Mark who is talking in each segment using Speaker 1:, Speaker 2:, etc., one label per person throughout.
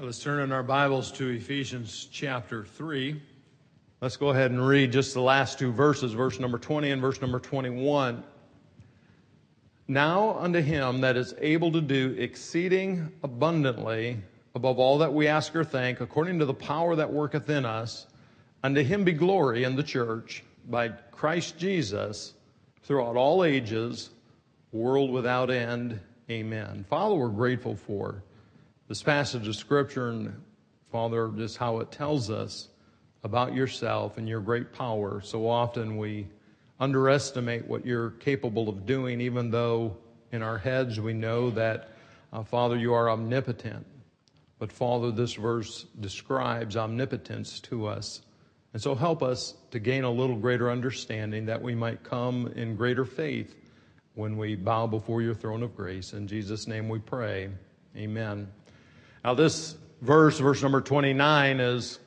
Speaker 1: Let's turn in our Bibles to Ephesians chapter 3. Let's go ahead and read just the last two verses, verse number 20 and verse number 21. Now unto him that is able to do exceeding abundantly above all that we ask or think, according to the power that worketh in us, unto him be glory in the church by Christ Jesus throughout all ages, world without end. Amen. Father, we're grateful for this passage of Scripture and, Father, just how it tells us about yourself and your great power. So often we underestimate what you're capable of doing, even though in our heads we know that, Father, you are omnipotent. But, Father, this verse describes omnipotence to us. And so help us to gain a little greater understanding that we might come in greater faith when we bow before your throne of grace. In Jesus' name we pray. Amen. Now this verse number 29 is,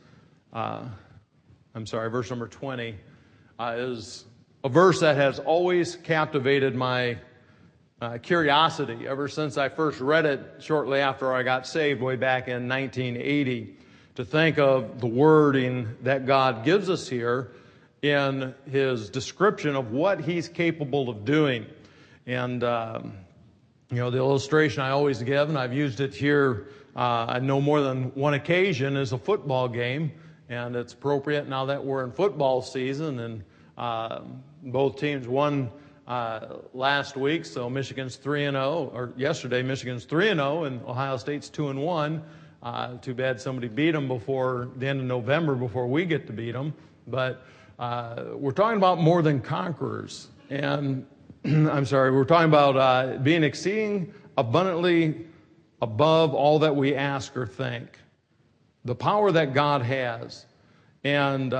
Speaker 1: verse number 20 is a verse that has always captivated my curiosity ever since I first read it shortly after I got saved way back in 1980. To think of the wording that God gives us here in His description of what He's capable of doing. And, the illustration I always give, and I've used it here I know more than one occasion, is a football game. And it's appropriate now that we're in football season, and both teams won last week. So Michigan's 3-0, or yesterday Michigan's 3-0, and Ohio State's 2-1. Too bad somebody beat them before the end of November, before we get to beat them. But we're talking about more than conquerors. And we're talking about being exceeding abundantly above all that we ask or think. The power that God has. And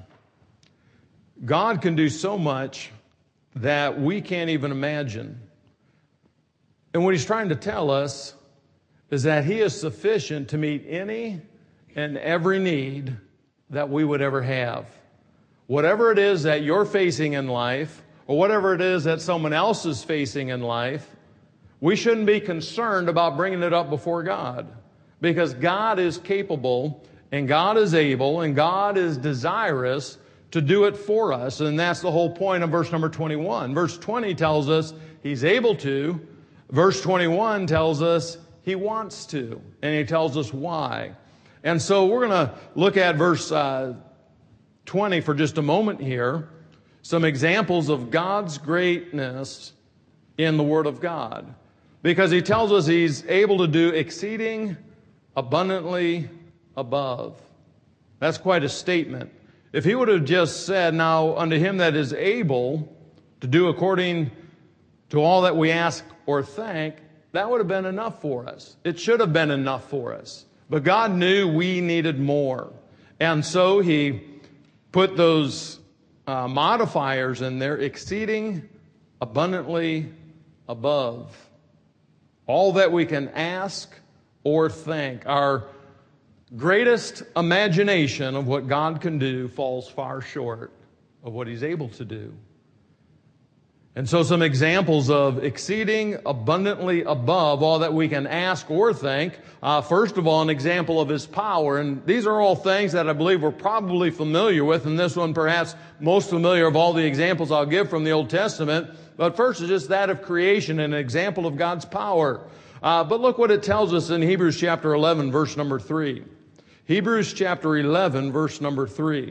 Speaker 1: God can do so much that we can't even imagine. And what He's trying to tell us is that He is sufficient to meet any and every need that we would ever have. Whatever it is that you're facing in life, or whatever it is that someone else is facing in life, we shouldn't be concerned about bringing it up before God. Because God is capable, and God is able, and God is desirous to do it for us. And that's the whole point of verse number 21. Verse 20 tells us He's able to. Verse 21 tells us He wants to. And He tells us why. And so we're going to look at verse 20 for just a moment here. Some examples of God's greatness in the Word of God. Because He tells us He's able to do exceeding abundantly above. That's quite a statement. If He would have just said, now unto Him that is able to do according to all that we ask or think, that would have been enough for us. It should have been enough for us. But God knew we needed more. And so He put those modifiers in there, exceeding abundantly above. All that we can ask or think. Our greatest imagination of what God can do falls far short of what He's able to do. And so some examples of exceeding abundantly above all that we can ask or think. First of all, an example of His power. And these are all things that I believe we're probably familiar with. And this one perhaps most familiar of all the examples I'll give from the Old Testament. But first is just that of creation, an example of God's power. But look what it tells us in Hebrews chapter 11, verse number 3. Hebrews chapter 11, verse number 3.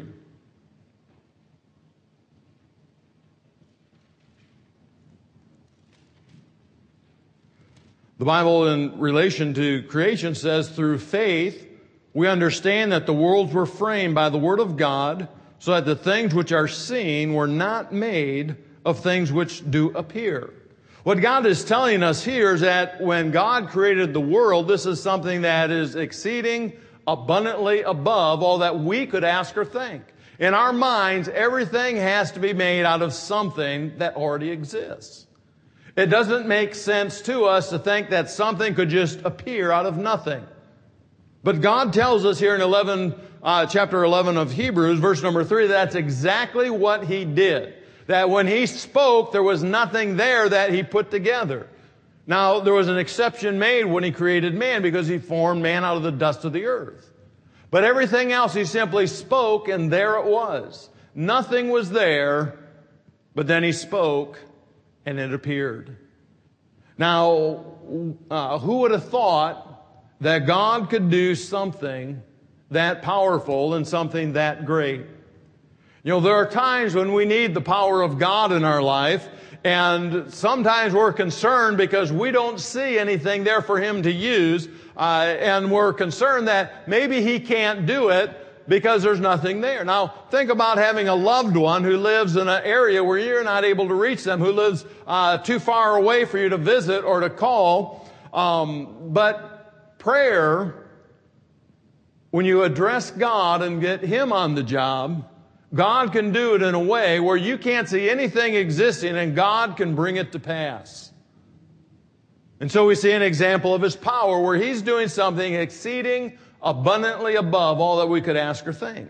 Speaker 1: The Bible in relation to creation says, through faith we understand that the worlds were framed by the Word of God, so that the things which are seen were not made of things which do appear. What God is telling us here is that when God created the world, this is something that is exceeding abundantly above all that we could ask or think. In our minds, everything has to be made out of something that already exists. It doesn't make sense to us to think that something could just appear out of nothing. But God tells us here in chapter 11 of Hebrews, verse number 3, that's exactly what He did. That when He spoke, there was nothing there that He put together. Now, there was an exception made when He created man because He formed man out of the dust of the earth. But everything else He simply spoke and there it was. Nothing was there, but then He spoke and it appeared. Now, who would have thought that God could do something that powerful and something that great? You know, there are times when we need the power of God in our life, and sometimes we're concerned because we don't see anything there for Him to use, and we're concerned that maybe He can't do it because there's nothing there. Now, think about having a loved one who lives in an area where you're not able to reach them, who lives too far away for you to visit or to call. But prayer, when you address God and get Him on the job, God can do it in a way where you can't see anything existing and God can bring it to pass. And so we see an example of His power where He's doing something exceeding abundantly above all that we could ask or think.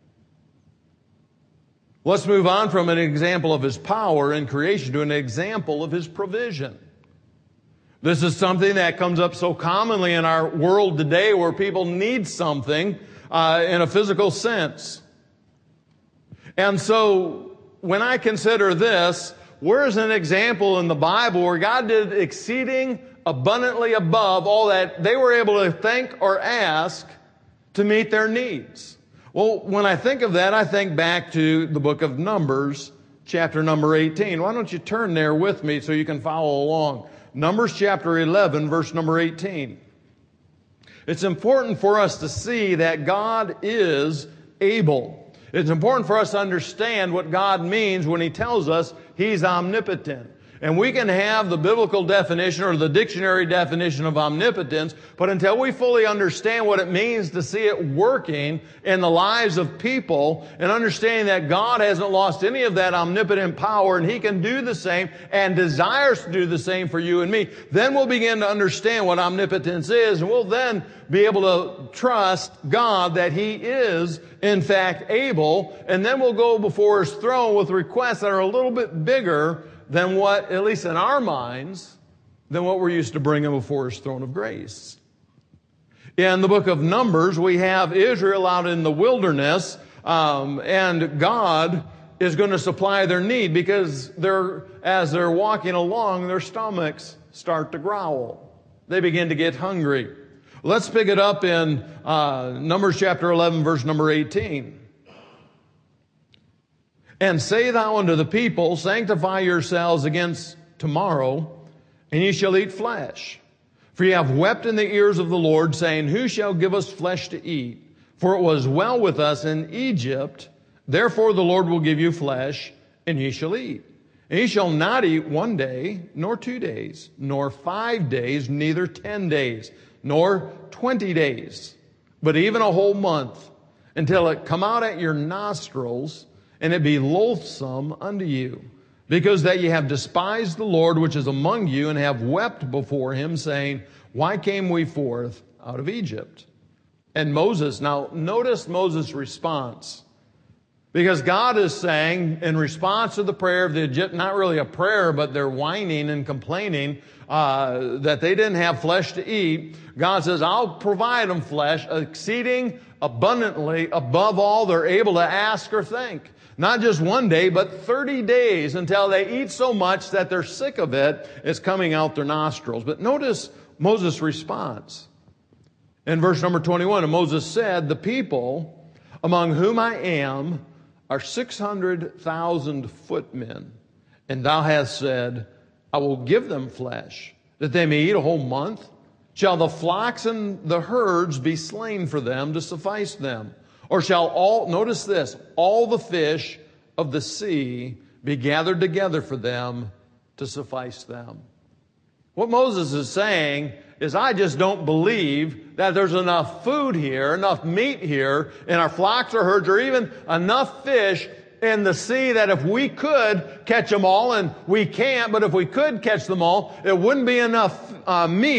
Speaker 1: Let's move on from an example of His power in creation to an example of His provision. This is something that comes up so commonly in our world today where people need something in a physical sense. And so when I consider this, where's an example in the Bible where God did exceeding abundantly above all that they were able to think or ask to meet their needs? Well, when I think of that, I think back to the book of Numbers, chapter number 18. Why don't you turn there with me so you can follow along? Numbers chapter 11, verse number 18. It's important for us to see that God is able. It's important for us to understand what God means when He tells us He's omnipotent. And we can have the biblical definition or the dictionary definition of omnipotence, but until we fully understand what it means to see it working in the lives of people and understanding that God hasn't lost any of that omnipotent power and He can do the same and desires to do the same for you and me, then we'll begin to understand what omnipotence is, and we'll then be able to trust God that He is, in fact, able, and then we'll go before His throne with requests that are a little bit bigger than what, at least in our minds, than what we're used to bringing before His throne of grace. In the book of Numbers, we have Israel out in the wilderness, and God is going to supply their need because as they're walking along, their stomachs start to growl. They begin to get hungry. Let's pick it up in Numbers chapter 11, verse number 18. And say thou unto the people, sanctify yourselves against tomorrow, and ye shall eat flesh. For ye have wept in the ears of the Lord, saying, who shall give us flesh to eat? For it was well with us in Egypt. Therefore the Lord will give you flesh, and ye shall eat. And ye shall not eat 1 day, nor 2 days, nor 5 days, neither 10 days, nor 20 days, but even a whole month, until it come out at your nostrils, and it be loathsome unto you, because that ye have despised the Lord which is among you, and have wept before Him, saying, why came we forth out of Egypt? And Moses, now notice Moses' response, because God is saying, in response to the prayer of the Egyptians, not really a prayer, but they're whining and complaining that they didn't have flesh to eat. God says, I'll provide them flesh exceeding abundantly above all they're able to ask or think. Not just 1 day, but 30 days until they eat so much that they're sick of it. It's coming out their nostrils. But notice Moses' response. In verse number 21, and Moses said, the people among whom I am are 600,000 footmen. And thou hast said, I will give them flesh, that they may eat a whole month. Shall the flocks and the herds be slain for them to suffice them? Or shall notice this, all the fish of the sea be gathered together for them to suffice them? What Moses is saying is, I just don't believe that there's enough food here, enough meat here in our flocks or herds, or even enough fish in the sea that if we could catch them all, and we can't, but if we could catch them all, it wouldn't be enough meat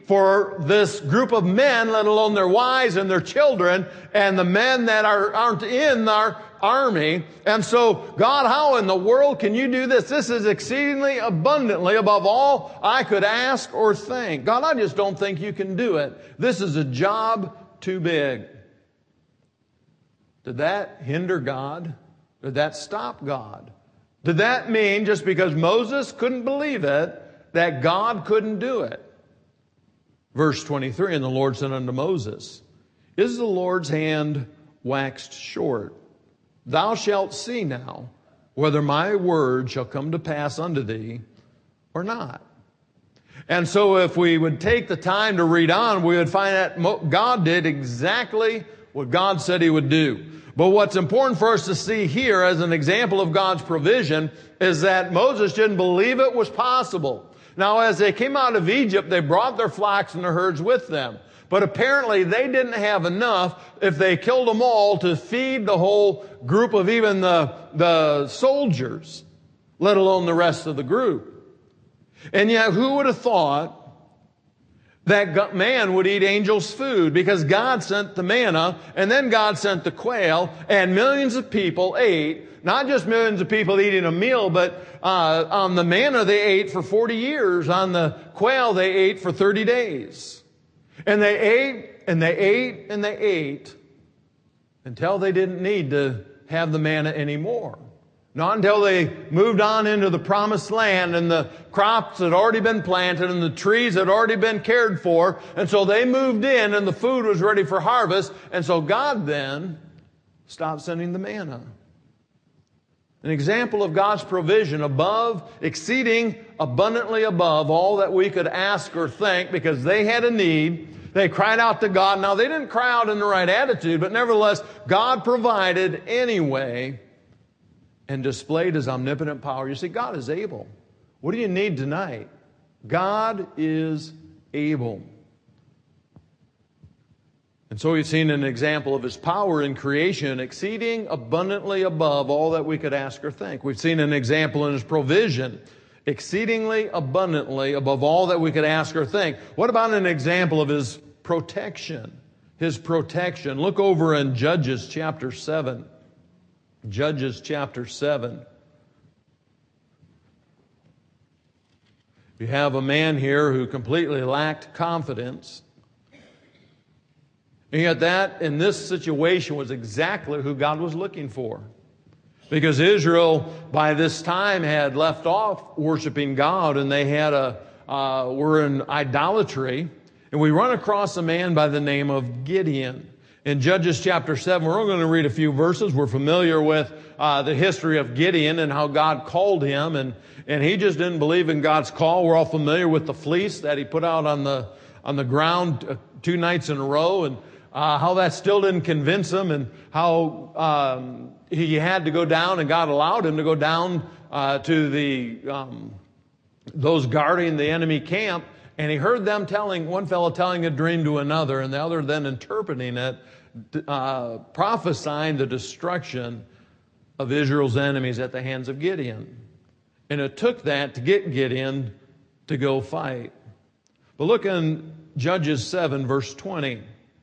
Speaker 1: for this group of men, let alone their wives and their children, and the men that aren't in our army. And so, God, how in the world can you do this? This is exceedingly abundantly above all I could ask or think. God, I just don't think you can do it. This is a job too big. Did that hinder God? Did that stop God? Did that mean just because Moses couldn't believe it, that God couldn't do it? Verse 23, and the Lord said unto Moses, is the Lord's hand waxed short? Thou shalt see now whether my word shall come to pass unto thee or not. And so if we would take the time to read on, we would find that God did exactly what God said he would do. But what's important for us to see here as an example of God's provision is that Moses didn't believe it was possible. Now, as they came out of Egypt, they brought their flocks and their herds with them. But apparently they didn't have enough, if they killed them all, to feed the whole group of even the soldiers, let alone the rest of the group. And yet, who would have thought that man would eat angels' food? Because God sent the manna, and then God sent the quail, and millions of people ate. Not just millions of people eating a meal, but on the manna they ate for 40 years. On the quail they ate for 30 days. And they ate, and they ate, and they ate until they didn't need to have the manna anymore. Not until they moved on into the promised land and the crops had already been planted and the trees had already been cared for. And so they moved in and the food was ready for harvest. And so God then stopped sending the manna. An example of God's provision above, exceeding abundantly above all that we could ask or think, because they had a need. They cried out to God. Now, they didn't cry out in the right attitude, but nevertheless, God provided anyway and displayed his omnipotent power. You see, God is able. What do you need tonight? God is able. And so we've seen an example of his power in creation, exceeding abundantly above all that we could ask or think. We've seen an example in his provision, exceedingly abundantly above all that we could ask or think. What about an example of his protection? His protection. Look over in Judges chapter 7. Judges chapter 7. You have a man here who completely lacked confidence. And yet that, in this situation, was exactly who God was looking for. Because Israel, by this time, had left off worshiping God, and they were in idolatry. And we run across a man by the name of Gideon. In Judges chapter 7, we're only going to read a few verses. We're familiar with the history of Gideon and how God called him, and he just didn't believe in God's call. We're all familiar with the fleece that he put out on the ground 2 nights in a row, and how that still didn't convince him, and how he had to go down, and God allowed him to go down to those guarding the enemy camp, and he heard them one fellow telling a dream to another, and the other then interpreting it, prophesying the destruction of Israel's enemies at the hands of Gideon. And it took that to get Gideon to go fight. But look in Judges 7, verse 20.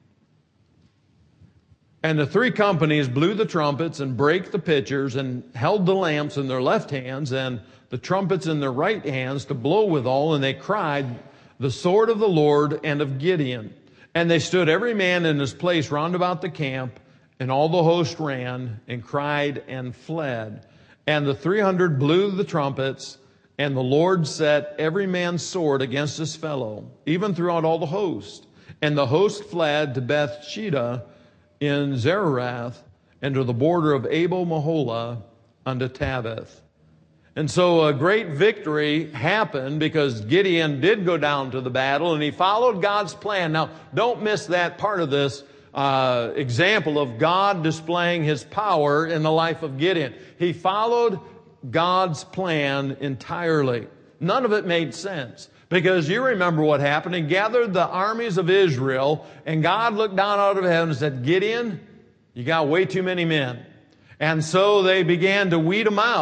Speaker 1: And the 3 companies blew the trumpets and brake the pitchers and held the lamps in their left hands and the trumpets in their right hands to blow withal. And they cried, the sword of the Lord and of Gideon. And they stood every man in his place round about the camp, and all the host ran and cried and fled. And the 300 blew the trumpets, and the Lord set every man's sword against his fellow, even throughout all the host. And the host fled to Bethsheba in Zererath, and to the border of Abel Meholah unto Tabith. And so a great victory happened because Gideon did go down to the battle and he followed God's plan. Now, don't miss that part of this example of God displaying his power in the life of Gideon. He followed God's plan entirely. None of it made sense. Because you remember what happened. He gathered the armies of Israel, and God looked down out of heaven and said, Gideon, you got way too many men. And so they began to weed them out.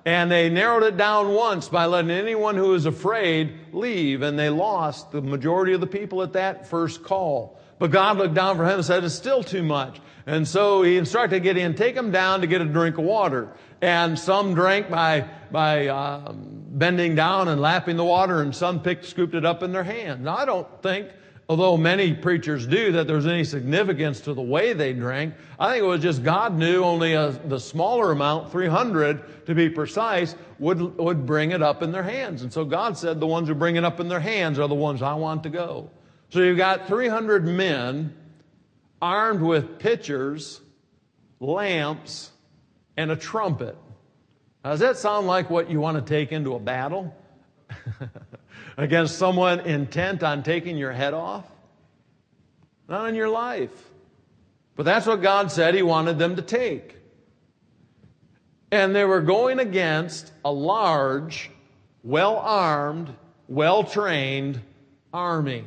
Speaker 1: And they narrowed it down once by letting anyone who was afraid leave. And they lost the majority of the people at that first call. But God looked down from heaven and said, it's still too much. And so He instructed Gideon, take them down to get a drink of water. And some drank by bending down and lapping the water, and some scooped it up in their hand. Now, I don't think, although many preachers do, that there's any significance to the way they drank. I think it was just God knew only the smaller amount, 300 to be precise, would bring it up in their hands. And so God said the ones who bring it up in their hands are the ones I want to go. So you've got 300 men armed with pitchers, lamps, and a trumpet. Now, does that sound like what you want to take into a battle? Against someone intent on taking your head off? Not in your life. But that's what God said He wanted them to take. And they were going against a large, well-armed, well-trained army.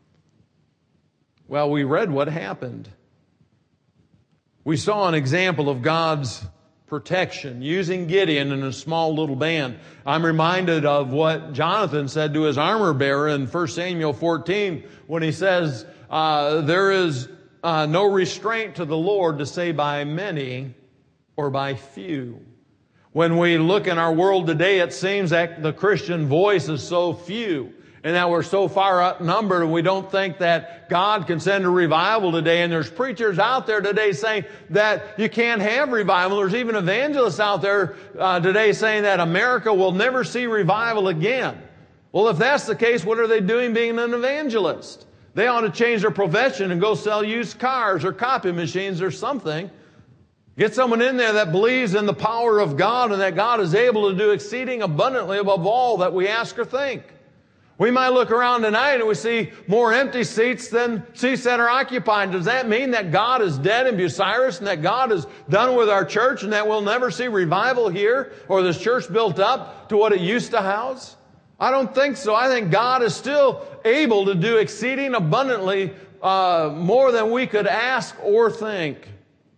Speaker 1: Well, we read what happened. We saw an example of God's protection, using Gideon and a small little band. I'm reminded of what Jonathan said to his armor bearer in 1 Samuel 14 when he says, there is no restraint to the Lord to say by many or by few. When we look in our world today, it seems that the Christian voice is so few and that we're so far outnumbered, and we don't think that God can send a revival today. And there's preachers out there today saying that you can't have revival. There's even evangelists out there today saying that America will never see revival again. Well, if that's the case, what are they doing being an evangelist? They ought to change their profession and go sell used cars or copy machines or something. Get someone in there that believes in the power of God and that God is able to do exceeding abundantly above all that we ask or think. We might look around tonight and we see more empty seats than seats that are occupied. Does that mean that God is dead in Bucyrus and that God is done with our church and that we'll never see revival here or this church built up to what it used to house? I don't think so. I think God is still able to do exceeding abundantly more than we could ask or think.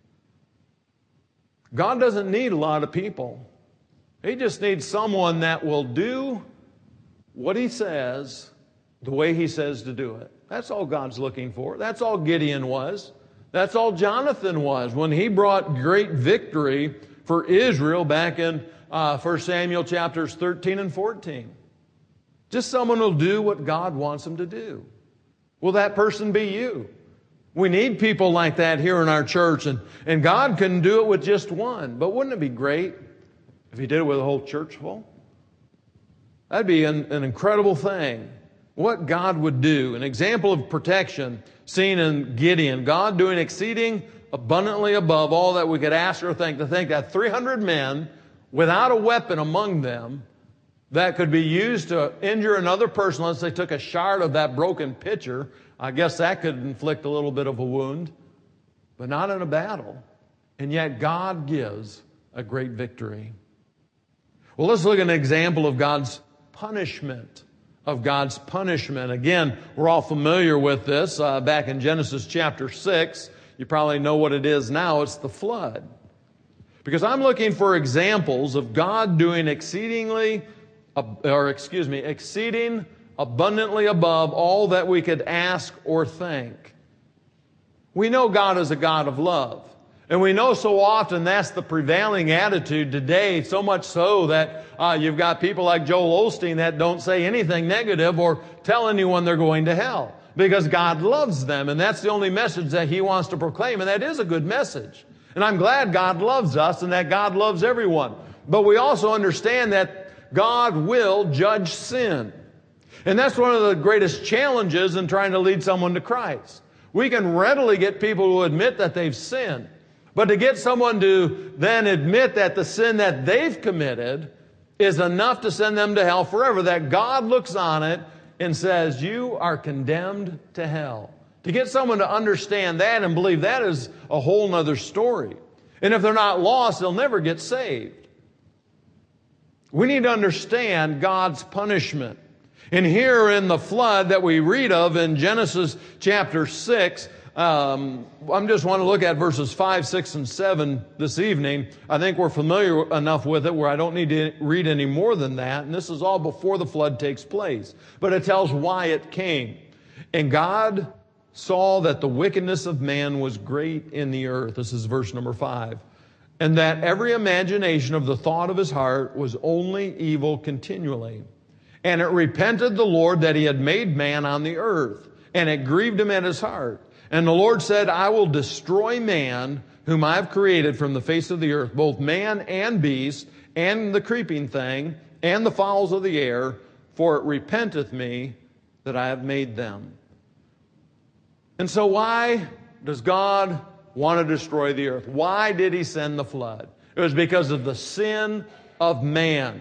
Speaker 1: God doesn't need a lot of people. He just needs someone that will do what He says, the way He says to do it. That's all God's looking for. That's all Gideon was. That's all Jonathan was when he brought great victory for Israel back in 1 Samuel chapters 13 and 14. Just someone who'll do what God wants them to do. Will that person be you? We need people like that here in our church, and God can do it with just one. But wouldn't it be great if He did it with a whole church full? That'd be an incredible thing. What God would do. An example of protection seen in Gideon. God doing exceeding abundantly above all that we could ask or think. To think that 300 men without a weapon among them that could be used to injure another person. Let's say they took a shard of that broken pitcher. I guess that could inflict a little bit of a wound. But not in a battle. And yet God gives a great victory. Well, let's look at an example of God's punishment. Again, we're all familiar with this. Back in Genesis chapter 6, you probably know what it is now. It's the flood. Because I'm looking for examples of God doing exceeding abundantly above all that we could ask or think. We know God is a God of love. And we know so often that's the prevailing attitude today, so much so that you've got people like Joel Osteen that don't say anything negative or tell anyone they're going to hell because God loves them, and that's the only message that He wants to proclaim, and that is a good message. And I'm glad God loves us and that God loves everyone. But we also understand that God will judge sin. And that's one of the greatest challenges in trying to lead someone to Christ. We can readily get people to admit that they've sinned. But to get someone to then admit that the sin that they've committed is enough to send them to hell forever, that God looks on it and says, you are condemned to hell. To get someone to understand that and believe that is a whole nother story. And if they're not lost, they'll never get saved. We need to understand God's punishment. And here in the flood that we read of in Genesis chapter 6, I just want to look at verses 5, 6, and 7 this evening. I think we're familiar enough with it where I don't need to read any more than that. And this is all before the flood takes place. But it tells why it came. And God saw that the wickedness of man was great in the earth. This is verse number 5. And that every imagination of the thought of his heart was only evil continually. And it repented the Lord that he had made man on the earth. And it grieved him at his heart. And the Lord said, I will destroy man whom I have created from the face of the earth, both man and beast, and the creeping thing, and the fowls of the air, for it repenteth me that I have made them. And so why does God want to destroy the earth? Why did he send the flood? It was because of the sin of man.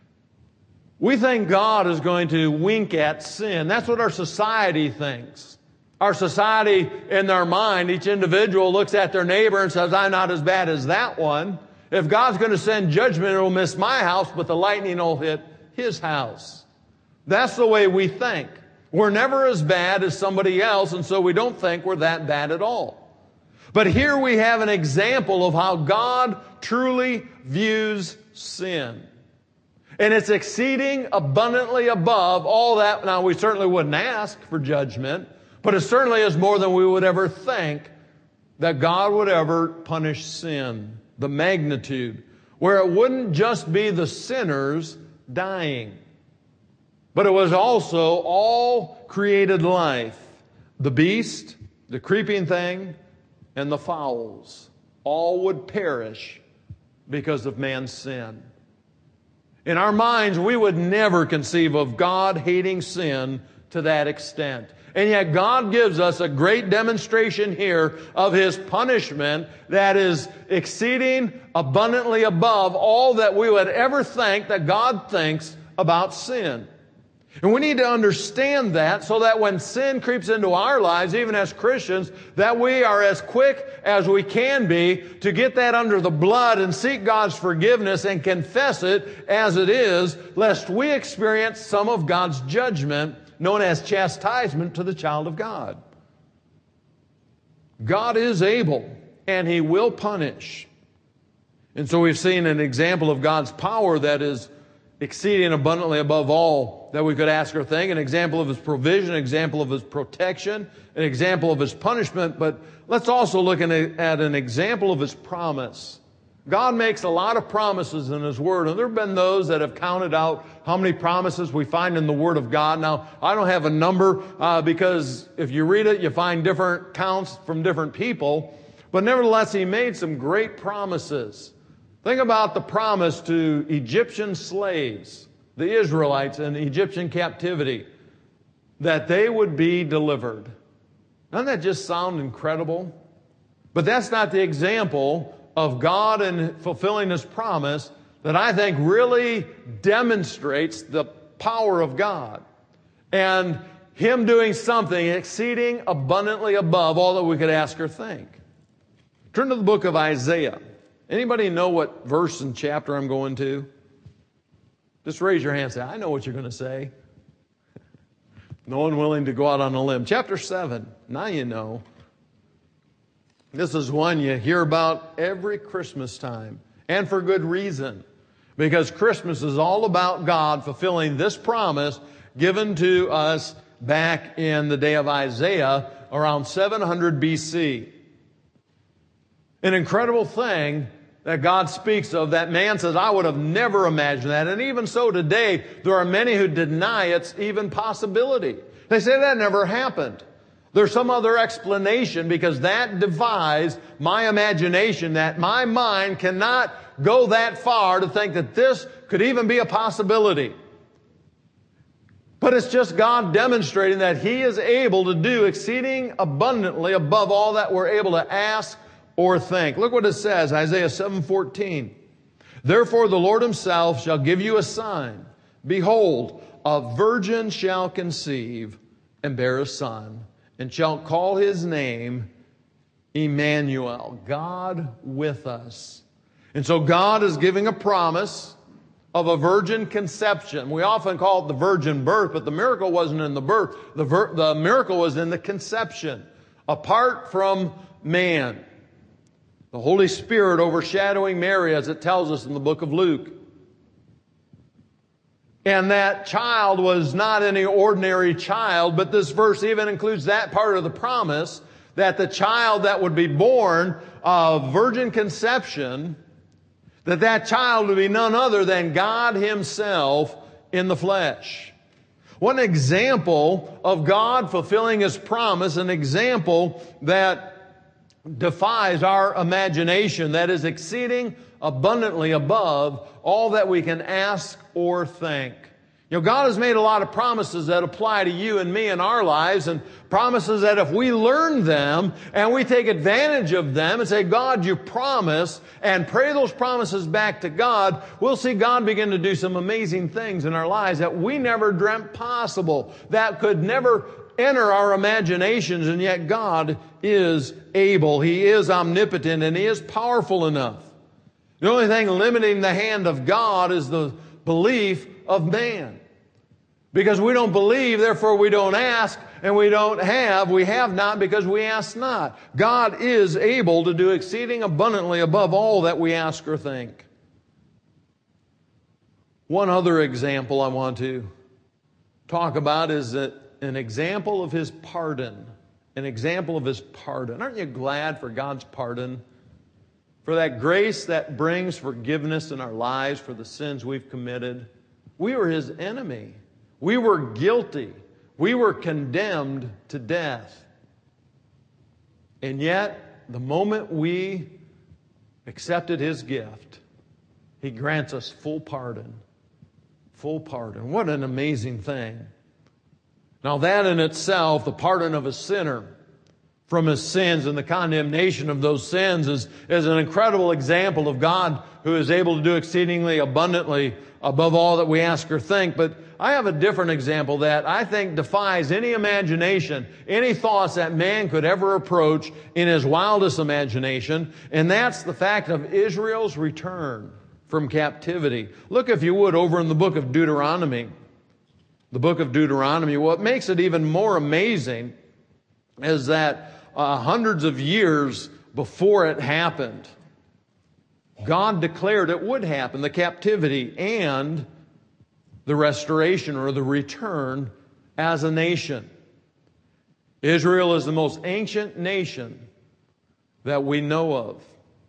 Speaker 1: We think God is going to wink at sin. That's what our society thinks. Our society, in their mind, each individual looks at their neighbor and says, I'm not as bad as that one. If God's going to send judgment, it'll miss my house, but the lightning will hit his house. That's the way we think. We're never as bad as somebody else, and so we don't think we're that bad at all. But here we have an example of how God truly views sin. And it's exceeding abundantly above all that. Now, we certainly wouldn't ask for judgment, but it certainly is more than we would ever think that God would ever punish sin. The magnitude, where it wouldn't just be the sinners dying, but it was also all created life. The beast, the creeping thing, and the fowls all would perish because of man's sin. In our minds, we would never conceive of God hating sin to that extent. And yet God gives us a great demonstration here of His punishment that is exceeding abundantly above all that we would ever think that God thinks about sin. And we need to understand that so that when sin creeps into our lives, even as Christians, that we are as quick as we can be to get that under the blood and seek God's forgiveness and confess it as it is, lest we experience some of God's judgment known as chastisement to the child of God. God is able, and He will punish. And so we've seen an example of God's power that is exceeding abundantly above all that we could ask or think, an example of His provision, an example of His protection, an example of His punishment, but let's also look at an example of His promise. God makes a lot of promises in His Word, and there have been those that have counted out how many promises we find in the Word of God. Now, I don't have a number because if you read it, you find different counts from different people, but nevertheless, He made some great promises. Think about the promise to Egyptian slaves, the Israelites in Egyptian captivity, that they would be delivered. Doesn't that just sound incredible? But that's not the example of God in fulfilling His promise that I think really demonstrates the power of God and Him doing something exceeding abundantly above all that we could ask or think. Turn to the book of Isaiah. Anybody know what verse and chapter I'm going to? Just raise your hand and say, I know what you're going to say. No one willing to go out on a limb. Chapter 7. Now you know. This is one you hear about every Christmas time, and for good reason, because Christmas is all about God fulfilling this promise given to us back in the day of Isaiah around 700 BC. An incredible thing that God speaks of, that man says, I would have never imagined that. And even so today, there are many who deny its even possibility. They say that never happened. There's some other explanation because that defies my imagination, that my mind cannot go that far to think that this could even be a possibility. But it's just God demonstrating that He is able to do exceeding abundantly above all that we're able to ask or think. Look what it says, Isaiah 7:14. Therefore the Lord Himself shall give you a sign. Behold, a virgin shall conceive and bear a son, and shall call His name Emmanuel, God with us. And so God is giving a promise of a virgin conception. We often call it the virgin birth, but the miracle wasn't in the birth. The miracle was in the conception apart from man. The Holy Spirit overshadowing Mary, as it tells us in the book of Luke. And that child was not any ordinary child, but this verse even includes that part of the promise, that the child that would be born of virgin conception, that child would be none other than God Himself in the flesh. What an example of God fulfilling His promise, an example that defies our imagination, that is exceeding abundantly above all that we can ask or think. You know, God has made a lot of promises that apply to you and me in our lives, and promises that if we learn them and we take advantage of them and say, God, you promised, and pray those promises back to God, we'll see God begin to do some amazing things in our lives that we never dreamt possible, that could never enter our imaginations, and yet God is able. He is omnipotent, and He is powerful enough. The only thing limiting the hand of God is the belief of man. Because we don't believe, therefore we don't ask, and we don't have. We have not because we ask not. God is able to do exceeding abundantly above all that we ask or think. One other example I want to talk about is that an example of His pardon. An example of His pardon. Aren't you glad for God's pardon? For that grace that brings forgiveness in our lives for the sins we've committed. We were His enemy. We were guilty. We were condemned to death. And yet, the moment we accepted His gift, He grants us full pardon. Full pardon. What an amazing thing. Now that in itself, the pardon of a sinner from his sins and the condemnation of those sins is an incredible example of God who is able to do exceedingly abundantly above all that we ask or think. But I have a different example that I think defies any imagination, any thoughts that man could ever approach in his wildest imagination, and that's the fact of Israel's return from captivity. Look, if you would, over in the book of Deuteronomy. The book of Deuteronomy. What makes it even more amazing is that hundreds of years before it happened, God declared it would happen, the captivity and the restoration or the return as a nation. Israel is the most ancient nation that we know of.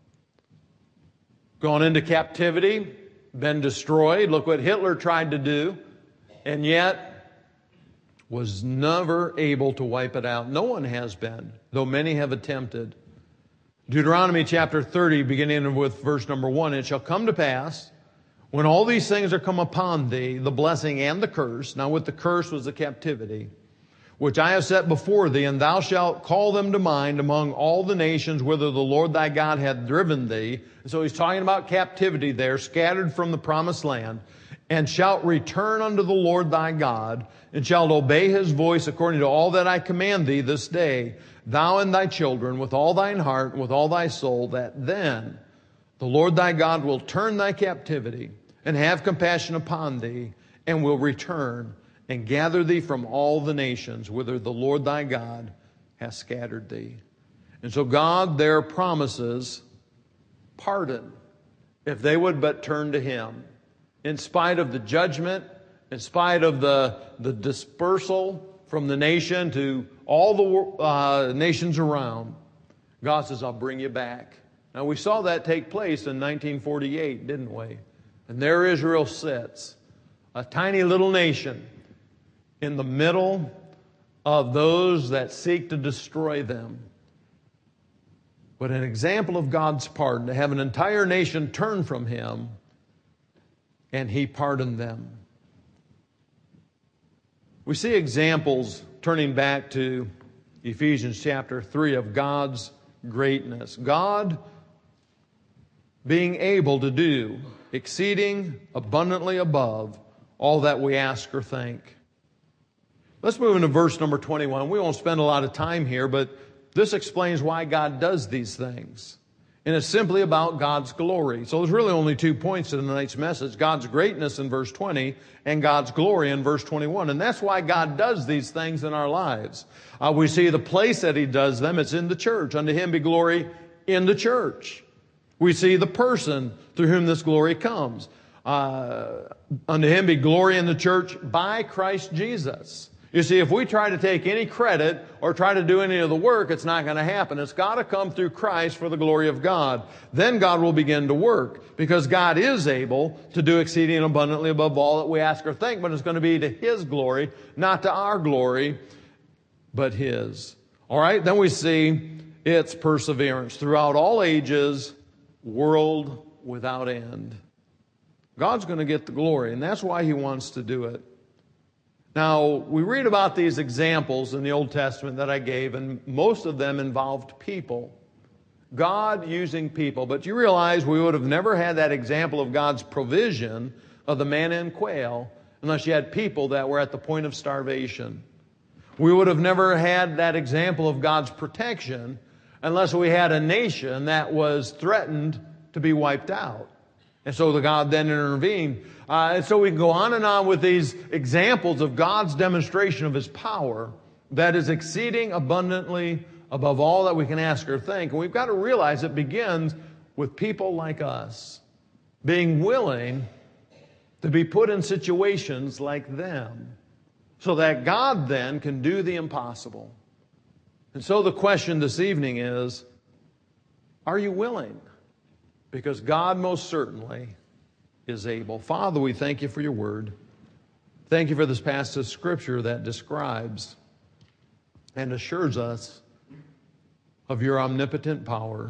Speaker 1: Gone into captivity, been destroyed. Look what Hitler tried to do, and yet was never able to wipe it out. No one has been, though many have attempted. Deuteronomy chapter 30, beginning with verse number 1, it shall come to pass, when all these things are come upon thee, the blessing and the curse, now with the curse was the captivity, which I have set before thee, and thou shalt call them to mind among all the nations whither the Lord thy God hath driven thee. And so he's talking about captivity there, scattered from the promised land, and shalt return unto the Lord thy God, and shalt obey His voice according to all that I command thee this day, thou and thy children, with all thine heart, and with all thy soul, that then the Lord thy God will turn thy captivity, and have compassion upon thee, and will return and gather thee from all the nations whither the Lord thy God hath scattered thee. And so God there promises pardon if they would but turn to Him. In spite of the judgment, in spite of the dispersal from the nation to all the nations around, God says, I'll bring you back. Now we saw that take place in 1948, didn't we? And there Israel sits, a tiny little nation in the middle of those that seek to destroy them. But an example of God's pardon, to have an entire nation turn from Him, and He pardoned them. We see examples, turning back to Ephesians chapter 3, of God's greatness. God being able to do exceeding abundantly above all that we ask or think. Let's move into verse number 21. We won't spend a lot of time here, but this explains why God does these things. And it's simply about God's glory. So there's really only 2 points to tonight's message. God's greatness in verse 20 and God's glory in verse 21. And that's why God does these things in our lives. We see the place that He does them. It's in the church. Unto Him be glory in the church. We see the person through whom this glory comes. Unto Him be glory in the church by Christ Jesus. You see, if we try to take any credit or try to do any of the work, it's not going to happen. It's got to come through Christ for the glory of God. Then God will begin to work, because God is able to do exceeding and abundantly above all that we ask or think, but it's going to be to His glory, not to our glory, but His. All right, then we see its perseverance throughout all ages, world without end. God's going to get the glory, and that's why He wants to do it. Now, we read about these examples in the Old Testament that I gave, and most of them involved people. God using people. But you realize we would have never had that example of God's provision of the manna and quail unless you had people that were at the point of starvation. We would have never had that example of God's protection unless we had a nation that was threatened to be wiped out. And so the God then intervened. And so we can go on and on with these examples of God's demonstration of His power that is exceeding abundantly above all that we can ask or think. And we've got to realize it begins with people like us being willing to be put in situations like them so that God then can do the impossible. And so the question this evening is, are you willing? Because God most certainly is able. Father, we thank You for Your word. Thank You for this passage of Scripture that describes and assures us of Your omnipotent power.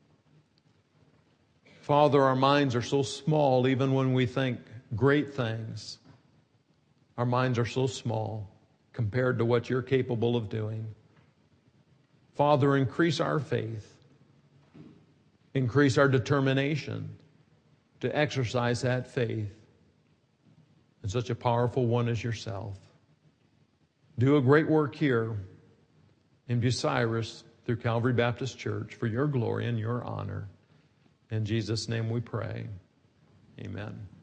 Speaker 1: Father, our minds are so small even when we think great things. Our minds are so small compared to what You're capable of doing. Father, increase our faith. Increase our determination to exercise that faith in such a powerful one as Yourself. Do a great work here in Bucyrus through Calvary Baptist Church for Your glory and Your honor. In Jesus' name we pray. Amen.